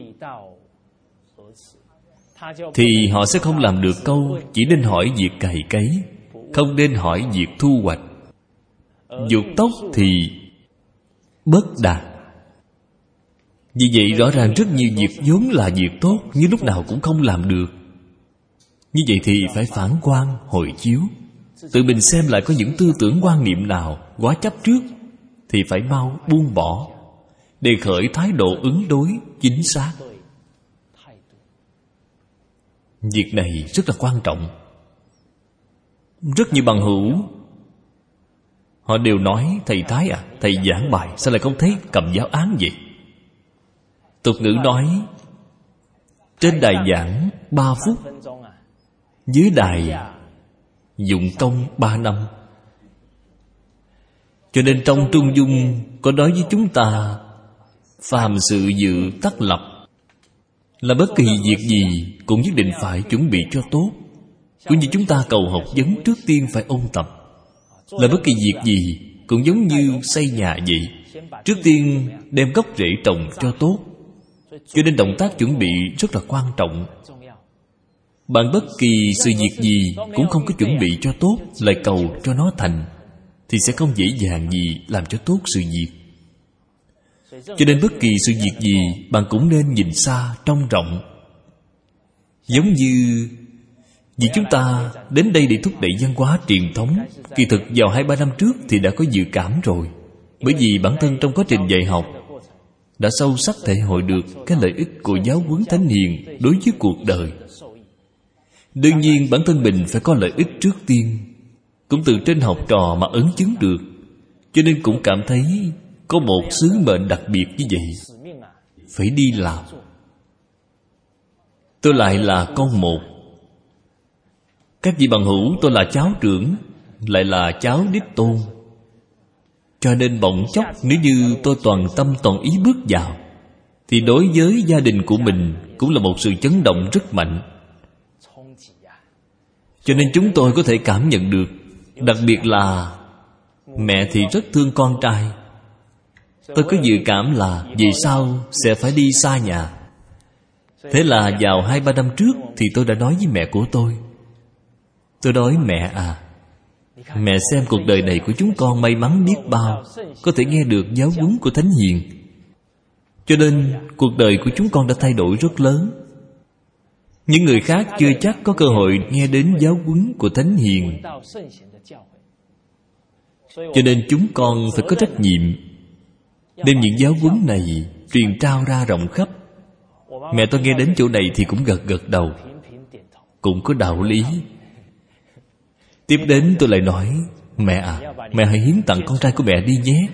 Thì họ sẽ không làm được câu chỉ nên hỏi việc cày cấy, không nên hỏi việc thu hoạch. Dục tốc thì bất đạt. Vì vậy rõ ràng rất nhiều việc vốn là việc tốt, nhưng lúc nào cũng không làm được. Như vậy thì phải phản quan, hồi chiếu, tự mình xem lại có những tư tưởng quan niệm nào quá chấp trước thì phải mau buông bỏ, để khởi thái độ ứng đối chính xác. Việc này rất là quan trọng. Rất nhiều bằng hữu họ đều nói: thầy Thái à, thầy giảng bài sao lại không thấy cầm giáo án vậy? Tục ngữ nói trên đài giảng ba phút, dưới đài dụng công ba năm. Cho nên trong Trung Dung có nói với chúng ta: phàm sự dự tắc lập, là bất kỳ việc gì cũng nhất định phải chuẩn bị cho tốt. Cũng như chúng ta cầu học vấn trước tiên phải ôn tập, là bất kỳ việc gì cũng giống như xây nhà vậy, trước tiên đem gốc rễ trồng cho tốt. Cho nên động tác chuẩn bị rất là quan trọng. Bạn bất kỳ sự việc gì cũng không có chuẩn bị cho tốt, lại cầu cho nó thành, thì sẽ không dễ dàng gì làm cho tốt sự việc. Cho nên bất kỳ sự việc gì bạn cũng nên nhìn xa trông rộng. Giống như vì chúng ta đến đây để thúc đẩy văn hóa truyền thống, kỳ thực vào hai ba năm trước thì đã có dự cảm rồi. Bởi vì bản thân trong quá trình dạy học đã sâu sắc thể hội được cái lợi ích của giáo huấn thánh hiền đối với cuộc đời. Đương nhiên bản thân mình phải có lợi ích trước tiên, cũng từ trên học trò mà ấn chứng được. Cho nên cũng cảm thấy có một sứ mệnh đặc biệt như vậy, phải đi làm. Tôi lại là con một, các vị bằng hữu tôi là cháu trưởng, lại là cháu đích tôn. Cho nên bỗng chốc nếu như tôi toàn tâm toàn ý bước vào, thì đối với gia đình của mình cũng là một sự chấn động rất mạnh. Cho nên chúng tôi có thể cảm nhận được. Đặc biệt là mẹ thì rất thương con trai, Tôi có dự cảm là về sau sẽ phải đi xa nhà. Thế là vào hai ba năm trước thì tôi đã nói với mẹ của tôi. Tôi nói mẹ à, mẹ xem cuộc đời này của chúng con may mắn biết bao, có thể nghe được giáo huấn của Thánh Hiền. Cho nên cuộc đời của chúng con đã thay đổi rất lớn. Những người khác chưa chắc có cơ hội nghe đến giáo huấn của Thánh Hiền. Cho nên chúng con phải có trách nhiệm đem những giáo huấn này truyền trao ra rộng khắp. Mẹ tôi nghe đến chỗ này thì cũng gật gật đầu, cũng có đạo lý. Tiếp đến tôi lại nói, mẹ à, mẹ hãy hiến tặng con trai của mẹ đi nhé.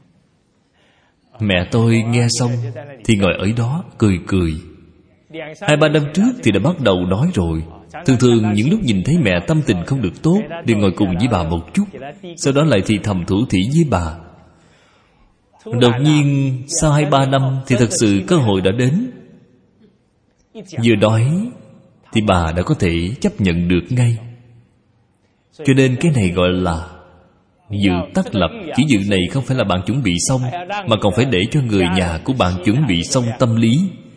Mẹ tôi nghe xong thì ngồi ở đó cười cười. Hai ba năm trước thì đã bắt đầu nói rồi. Thường thường những lúc nhìn thấy mẹ tâm tình không được tốt, đều ngồi cùng với bà một chút, sau đó lại thì thầm thủ thỉ với bà. Đột nhiên sau hai ba năm thì thật sự cơ hội đã đến. Vừa nói thì bà đã có thể chấp nhận được ngay. Cho nên cái này gọi là dự tác lập. Chỉ dự này không phải là bạn chuẩn bị xong, mà còn phải để cho người nhà của bạn chuẩn bị xong tâm lý.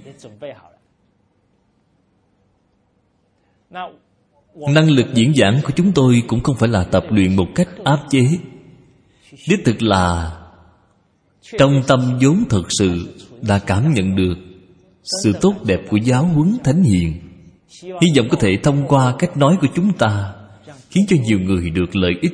Năng lực diễn giảng của chúng tôi cũng không phải là tập luyện một cách áp chế. Đích thực là trong tâm vốn thực sự đã cảm nhận được sự tốt đẹp của giáo huấn Thánh Hiền. Hy vọng có thể thông qua cách nói của chúng ta khiến cho nhiều người được lợi ích.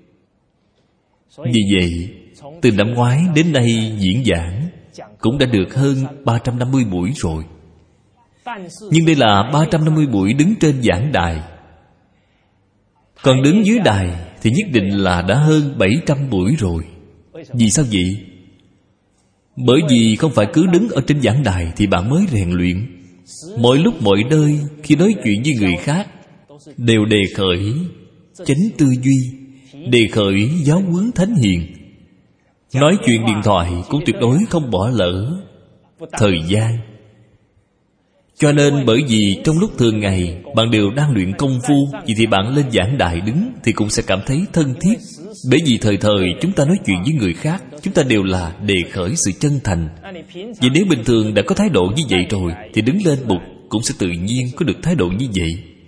Vì vậy, từ năm ngoái đến nay diễn giảng cũng đã được hơn ba trăm năm mươi buổi rồi. Nhưng đây là ba trăm năm mươi buổi đứng trên giảng đài. Còn đứng dưới đài thì nhất định là đã hơn bảy trăm buổi rồi. Vì sao vậy? Bởi vì không phải cứ đứng ở trên giảng đài thì bạn mới rèn luyện. Mỗi lúc mọi nơi khi nói chuyện với người khác đều đề khởi chánh tư duy, đề khởi giáo huấn Thánh Hiền. Nói chuyện điện thoại cũng tuyệt đối không bỏ lỡ thời gian. Cho nên bởi vì trong lúc thường ngày bạn đều đang luyện công phu, vì thì bạn lên giảng đài đứng thì cũng sẽ cảm thấy thân thiết. Bởi vì thời thời chúng ta nói chuyện với người khác, chúng ta đều là đề khởi sự chân thành. Vì nếu bình thường đã có thái độ như vậy rồi thì đứng lên bục cũng sẽ tự nhiên có được thái độ như vậy.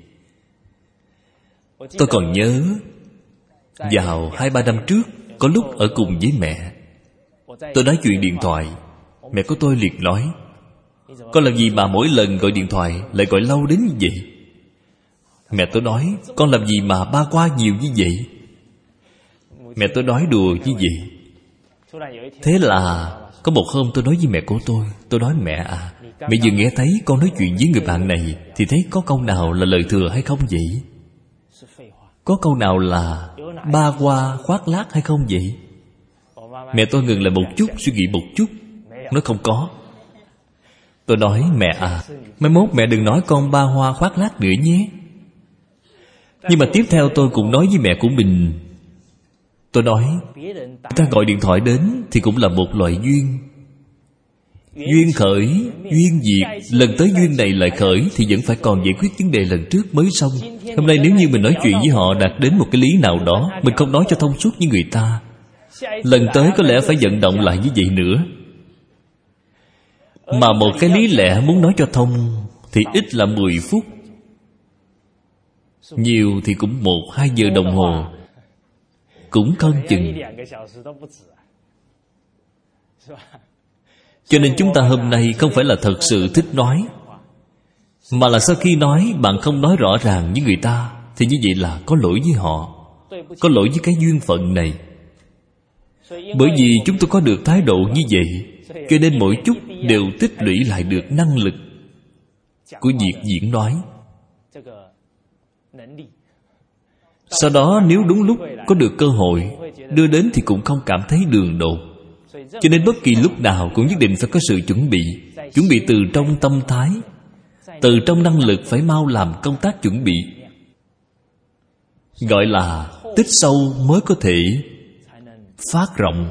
Tôi còn nhớ vào hai ba năm trước, có lúc ở cùng với mẹ, tôi nói chuyện điện thoại. Mẹ của tôi liền nói, con làm gì mà mỗi lần gọi điện thoại lại gọi lâu đến như vậy? Mẹ tôi nói, con làm gì mà ba qua nhiều như vậy? Mẹ tôi nói đùa như vậy. Thế là có một hôm tôi nói với mẹ của tôi, tôi nói mẹ à, mẹ vừa nghe thấy con nói chuyện với người bạn này thì thấy có câu nào là lời thừa hay không vậy? Có câu nào là ba qua khoác lác hay không vậy? Mẹ tôi ngừng lại một chút, suy nghĩ một chút, nói không có. Tôi nói mẹ à, mai mốt mẹ đừng nói con ba hoa khoác lác nữa nhé. Nhưng mà tiếp theo tôi cũng nói với mẹ của mình. Tôi nói, ta gọi điện thoại đến thì cũng là một loại duyên. Duyên khởi, duyên diệt. Lần tới duyên này lại khởi thì vẫn phải còn giải quyết vấn đề lần trước mới xong. Hôm nay nếu như mình nói chuyện với họ đạt đến một cái lý nào đó, mình không nói cho thông suốt với người ta, lần tới có lẽ phải vận động lại như vậy nữa. Mà một cái lý lẽ muốn nói cho thông thì ít là mười phút, nhiều thì cũng một hai giờ đồng hồ, cũng không chừng. Cho nên chúng ta hôm nay không phải là thật sự thích nói, mà là sau khi nói bạn không nói rõ ràng với người ta, thì như vậy là có lỗi với họ, có lỗi với cái duyên phận này. Bởi vì chúng tôi có được thái độ như vậy, cho nên mỗi chút đều tích lũy lại được năng lực của việc diễn nói. Sau đó nếu đúng lúc có được cơ hội đưa đến thì cũng không cảm thấy đường đột. Cho nên bất kỳ lúc nào cũng nhất định phải có sự chuẩn bị. Chuẩn bị từ trong tâm thái, từ trong năng lực phải mau làm công tác chuẩn bị. Gọi là tích sâu mới có thể phát rộng.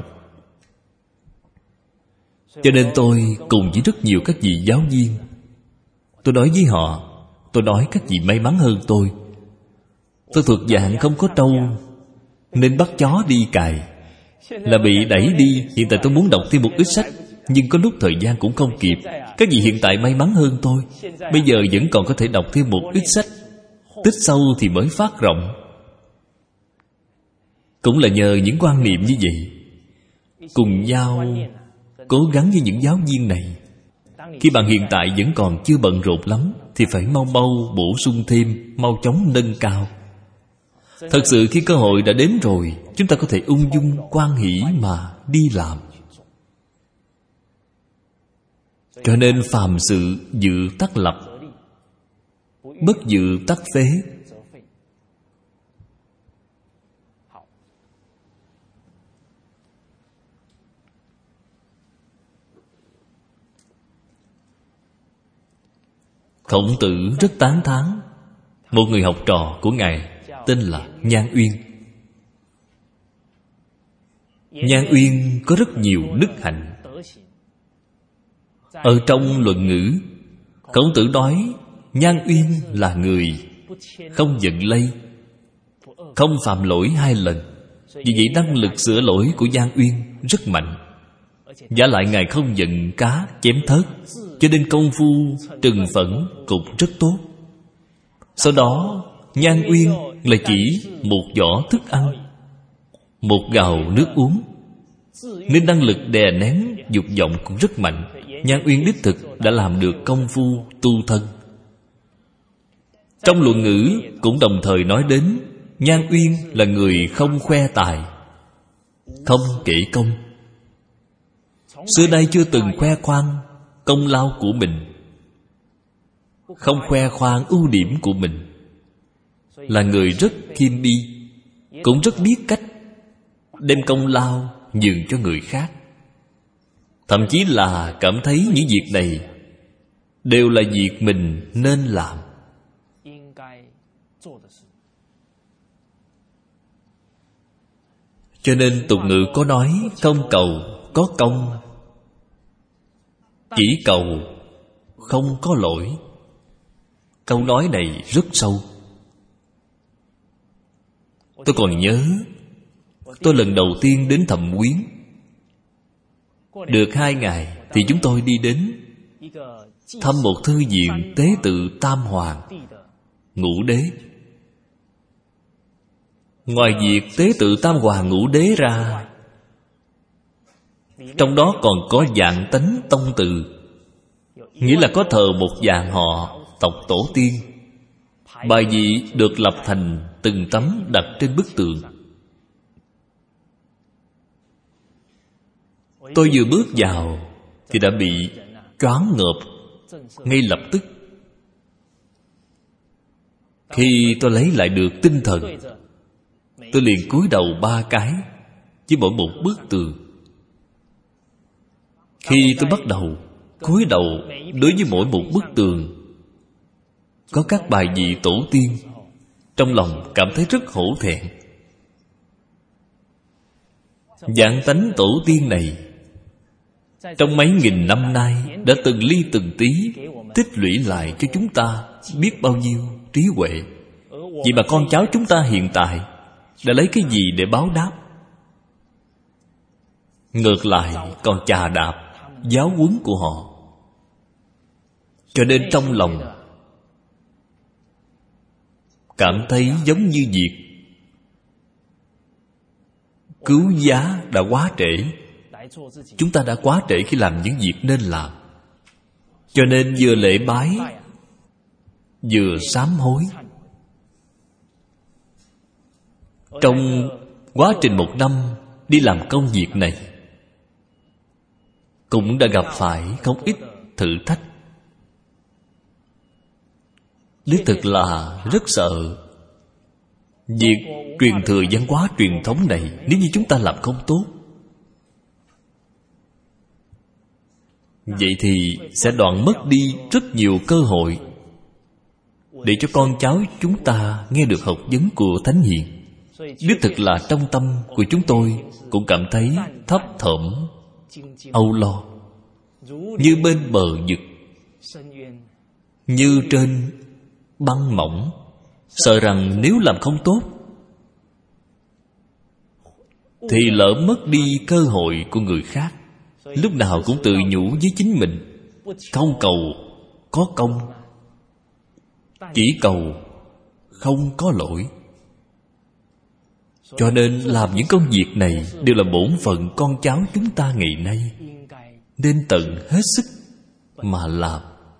Cho nên tôi cùng với rất nhiều các vị giáo viên, tôi nói với họ, tôi nói các vị may mắn hơn tôi. Tôi thuộc dạng không có trâu nên bắt chó đi cày. là bị đẩy đi. Hiện tại tôi muốn đọc thêm một ít sách, nhưng có lúc thời gian cũng không kịp. Các vị hiện tại may mắn hơn tôi, bây giờ vẫn còn có thể đọc thêm một ít sách. Tích sâu thì mới phát rộng. Cũng là nhờ những quan niệm như vậy, cùng nhau cố gắng với những giáo viên này. Khi bạn hiện tại vẫn còn chưa bận rộn lắm thì phải mau mau bổ sung thêm, mau chóng nâng cao. Thật sự khi cơ hội đã đến rồi, chúng ta có thể ung dung hoan hỷ mà đi làm. Cho nên phàm sự dự tắc lập, bất dự tắc phế. Khổng Tử rất tán thán một người học trò của Ngài tên là Nhan Uyên. Nhan Uyên có rất nhiều đức hạnh. Ở trong Luận Ngữ, Khổng Tử nói Nhan Uyên là người không giận lây, không phạm lỗi hai lần. Vì vậy năng lực sửa lỗi của Nhan Uyên rất mạnh. Giả lại Ngài không giận cá chém thớt, cho nên công phu trừng phẫn cũng rất tốt. Sau đó Nhan Uyên lại chỉ một giỏ thức ăn, một gào nước uống, nên năng lực đè nén dục vọng cũng rất mạnh. Nhan Uyên đích thực đã làm được công phu tu thân. Trong Luận Ngữ cũng đồng thời nói đến Nhan Uyên là người không khoe tài, không kể công. Xưa nay chưa từng khoe khoang công lao của mình, không khoe khoang ưu điểm của mình. Là người rất khiêm bi, cũng rất biết cách đem công lao nhường cho người khác. Thậm chí là cảm thấy những việc này đều là việc mình nên làm. Cho nên tục ngữ có nói không cầu có công, chỉ cầu không có lỗi. Câu nói này rất sâu. Tôi còn nhớ, tôi lần đầu tiên đến Thẩm Quyến, được hai ngày thì chúng tôi đi đến thăm một thư viện tế tự Tam Hoàng Ngũ Đế. Ngoài việc tế tự Tam Hoàng Ngũ Đế ra, trong đó còn có Vạn Tánh Tông Từ, nghĩa là có thờ một vạn họ tộc tổ tiên. Bài vị được lập thành từng tấm đặt trên bức tường. Tôi vừa bước vào thì đã bị choáng ngợp ngay lập tức. Khi tôi lấy lại được tinh thần, tôi liền cúi đầu ba cái với mỗi một bức tường. Khi tôi bắt đầu cúi đầu đối với mỗi một bức tường có các bài vị tổ tiên, trong lòng cảm thấy rất hổ thẹn. Vạn tánh tổ tiên này trong mấy nghìn năm nay đã từng ly từng tí tích lũy lại cho chúng ta biết bao nhiêu trí huệ. Vậy mà con cháu chúng ta hiện tại đã lấy cái gì để báo đáp? Ngược lại còn chà đạp giáo huấn của họ. Cho nên trong lòng cảm thấy giống như việc cứu giá đã quá trễ. Chúng ta đã quá trễ khi làm những việc nên làm. Cho nên vừa lễ bái, vừa sám hối. Trong quá trình một năm đi làm công việc này, cũng đã gặp phải không ít thử thách. Đích thực là rất sợ việc truyền thừa văn hóa truyền thống này nếu như chúng ta làm không tốt, vậy thì sẽ đoạn mất đi rất nhiều cơ hội để cho con cháu chúng ta nghe được học vấn của Thánh Hiền. Đích thực là trong tâm của chúng tôi cũng cảm thấy thấp thỏm, âu lo, như bên bờ vực, như trên băng mỏng, sợ rằng nếu làm không tốt, thì lỡ mất đi cơ hội của người khác. Lúc nào cũng tự nhủ với chính mình, không cầu có công, chỉ cầu không có lỗi. Cho nên làm những công việc này đều là bổn phận con cháu chúng ta ngày nay, nên tận hết sức mà làm.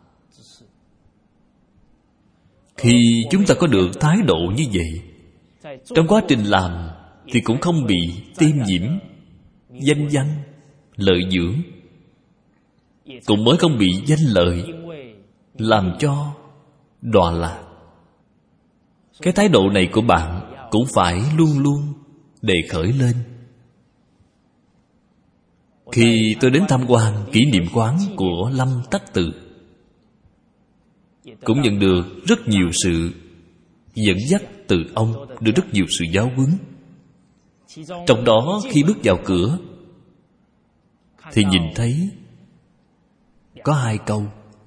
Khi chúng ta có được thái độ như vậy, trong quá trình làm thì cũng không bị tiêm nhiễm danh văn, lợi dưỡng, cũng mới không bị danh lợi làm cho đọa lạc. Cái thái độ này của bạn cũng phải luôn luôn đề khởi lên. Khi tôi đến tham quan kỷ niệm quán của Lâm Tắc Từ, cũng nhận được rất nhiều sự dẫn dắt từ ông, được rất nhiều sự giáo huấn. Trong đó khi bước vào cửa thì nhìn thấy có hai câu: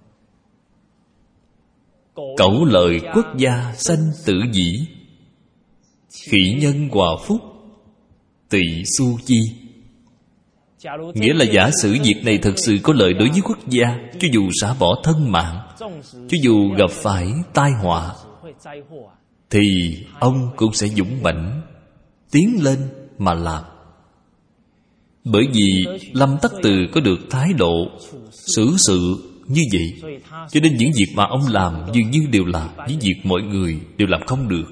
cẩu lợi quốc gia sanh tử dĩ, khỉ nhân hòa phúc tỳ su chi. Nghĩa là giả sử việc này thật sự có lợi đối với quốc gia, cho dù xả bỏ thân mạng, cho dù gặp phải tai họa, thì ông cũng sẽ dũng mãnh tiến lên mà làm. Bởi vì Lâm Tắc Từ có được thái độ xử sự như vậy, cho nên những việc mà ông làm dường như đều là những việc mọi người đều làm không được.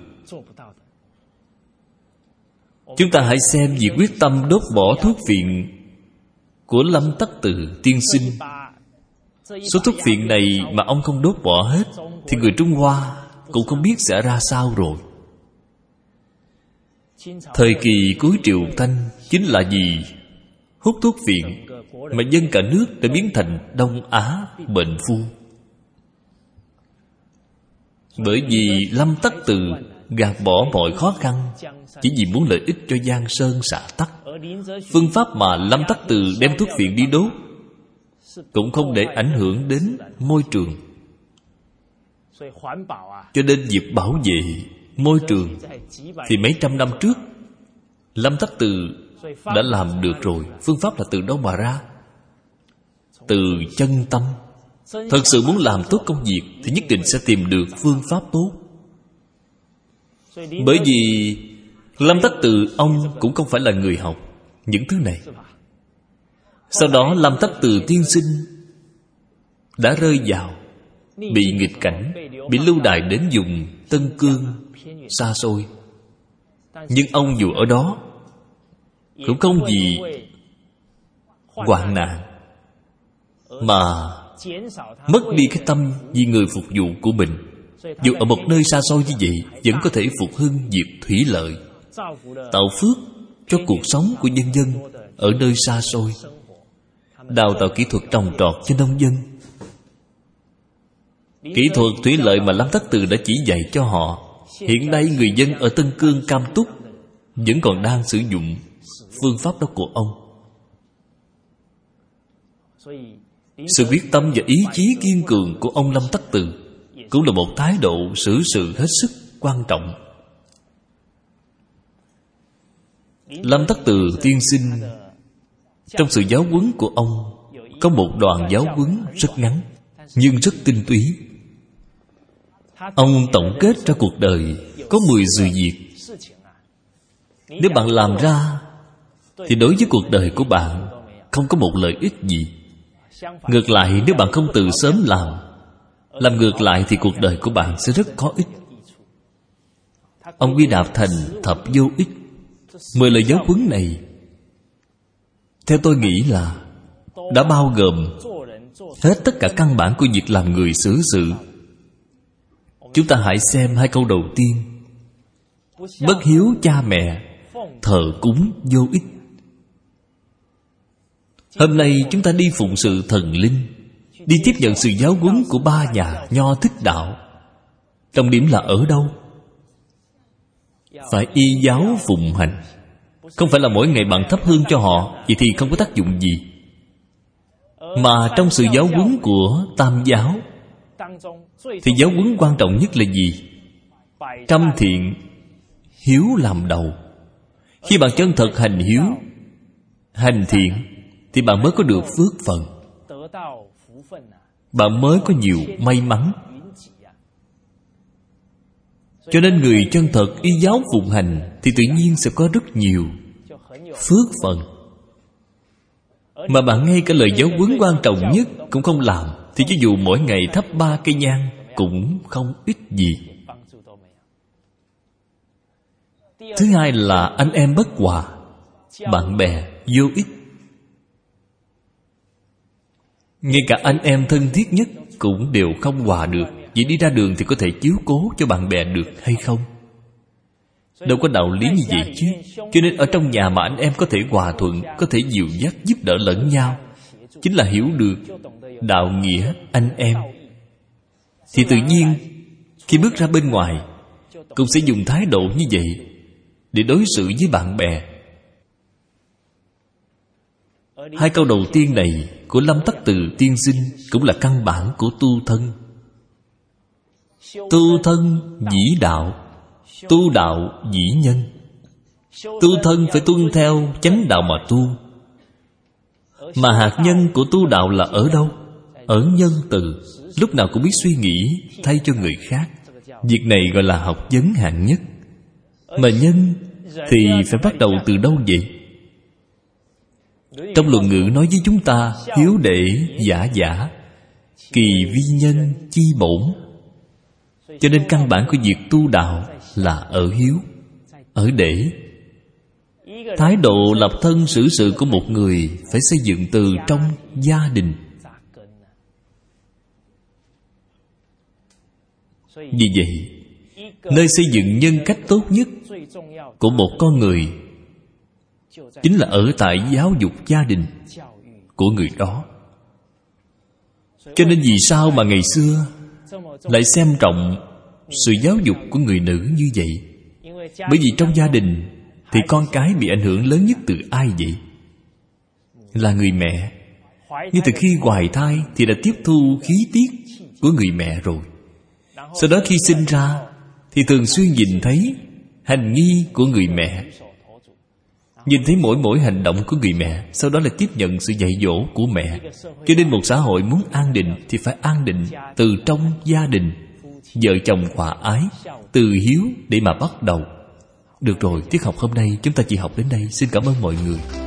Chúng ta hãy xem việc quyết tâm đốt bỏ thuốc phiện của Lâm Tắc Từ tiên sinh. Số thuốc phiện này mà ông không đốt bỏ hết thì người Trung Hoa cũng không biết sẽ ra sao rồi. Thời kỳ cuối Triều Thanh chính là vì hút thuốc phiện mà dân cả nước đã biến thành Đông Á bệnh phu. Bởi vì Lâm Tắc Từ gạt bỏ mọi khó khăn chỉ vì muốn lợi ích cho Giang Sơn xã tắc. Phương pháp mà Lâm Tắc Từ đem thuốc phiện đi đốt cũng không để ảnh hưởng đến môi trường. Cho nên việc bảo vệ môi trường thì mấy trăm năm trước Lâm Tắc Từ đã làm được rồi. Phương pháp là từ đâu mà ra? Từ chân tâm. Thật sự muốn làm tốt công việc thì nhất định sẽ tìm được phương pháp tốt. Bởi vì Lâm Tắc Từ ông cũng không phải là người học những thứ này. Sau đó Lâm Tắc Từ tiên sinh đã rơi vào bị nghịch cảnh, bị lưu đày đến vùng Tân Cương xa xôi. Nhưng ông dù ở đó cũng không vì hoạn nạn mà mất đi cái tâm vì người phục vụ của mình. Dù ở một nơi xa xôi như vậy vẫn có thể phục hưng việc thủy lợi, tạo phước cho cuộc sống của nhân dân ở nơi xa xôi, đào tạo kỹ thuật trồng trọt cho nông dân. Kỹ thuật thủy lợi mà Lâm Tắc Từ đã chỉ dạy cho họ, hiện nay người dân ở Tân Cương Cam Túc vẫn còn đang sử dụng phương pháp đó của ông. Sự quyết tâm và ý chí kiên cường của ông Lâm Tắc Từ cũng là một thái độ xử sự hết sức quan trọng. Lâm Tắc Từ tiên sinh, trong sự giáo huấn của ông có một đoạn giáo huấn rất ngắn nhưng rất tinh túy. Ông tổng kết ra cuộc đời có mười sự việc. Nếu bạn làm ra thì đối với cuộc đời của bạn không có một lợi ích gì. Ngược lại, nếu bạn không từ sớm làm Làm ngược lại thì cuộc đời của bạn sẽ rất có ích. Ông quy đạp thành thập vô ích. Mười lời giáo huấn này theo tôi nghĩ là đã bao gồm hết tất cả căn bản của việc làm người xử sự. Chúng ta hãy xem hai câu đầu tiên: bất hiếu cha mẹ, thờ cúng vô ích. Hôm nay chúng ta đi phụng sự thần linh, đi tiếp nhận sự giáo huấn của ba nhà Nho Thích Đạo. Trọng điểm là ở đâu? Phải y giáo phụng hành. Không phải là mỗi ngày bạn thắp hương cho họ, vậy thì không có tác dụng gì. Mà trong sự giáo huấn của Tam giáo thì giáo huấn quan trọng nhất là gì? Trăm thiện, hiếu làm đầu. Khi bạn chân thật hành hiếu, hành thiện, thì bạn mới có được phước phần, bạn mới có nhiều may mắn. Cho nên người chân thật y giáo phụng hành thì tự nhiên sẽ có rất nhiều phước phần. Mà bạn ngay cả lời giáo huấn quan trọng nhất cũng không làm, thì cho dù mỗi ngày thắp ba cây nhang cũng không ích gì. Thứ hai là anh em bất hòa, bạn bè vô ích. Ngay cả anh em thân thiết nhất cũng đều không hòa được. Vậy đi ra đường thì có thể chiếu cố cho bạn bè được hay không? Đâu có đạo lý như vậy chứ. Cho nên ở trong nhà mà anh em có thể hòa thuận, có thể dìu dắt giúp đỡ lẫn nhau, chính là hiểu được đạo nghĩa anh em. Thì tự nhiên khi bước ra bên ngoài cũng sẽ dùng thái độ như vậy để đối xử với bạn bè. Hai câu đầu tiên này của Lâm Tắc Từ tiên sinh cũng là căn bản của tu thân. Tu thân dĩ đạo, tu đạo dĩ nhân. Tu thân phải tuân theo chánh đạo mà tu. Mà hạt nhân của tu đạo là ở đâu? Ở nhân từ. Lúc nào cũng biết suy nghĩ thay cho người khác. Việc này gọi là học vấn hạng nhất. Mà nhân thì phải bắt đầu từ đâu vậy? Trong luận ngữ nói với chúng ta: hiếu đệ giả giả, kỳ vi nhân chi bổn. Cho nên căn bản của việc tu đạo là ở hiếu, ở để. Thái độ lập thân xử sự của một người phải xây dựng từ trong gia đình. Vì vậy, nơi xây dựng nhân cách tốt nhất của một con người chính là ở tại giáo dục gia đình của người đó. Cho nên vì sao mà ngày xưa lại xem trọng sự giáo dục của người nữ như vậy? Bởi vì trong gia đình thì con cái bị ảnh hưởng lớn nhất từ ai vậy? Là người mẹ. Nhưng từ khi hoài thai thì đã tiếp thu khí tiết của người mẹ rồi. Sau đó khi sinh ra thì thường xuyên nhìn thấy hành nghi của người mẹ, nhìn thấy mỗi mỗi hành động của người mẹ, sau đó là tiếp nhận sự dạy dỗ của mẹ. Cho nên một xã hội muốn an định thì phải an định từ trong gia đình. Vợ chồng hòa ái, từ hiếu để mà bắt đầu. Được rồi, tiết học hôm nay chúng ta chỉ học đến đây. Xin cảm ơn mọi người.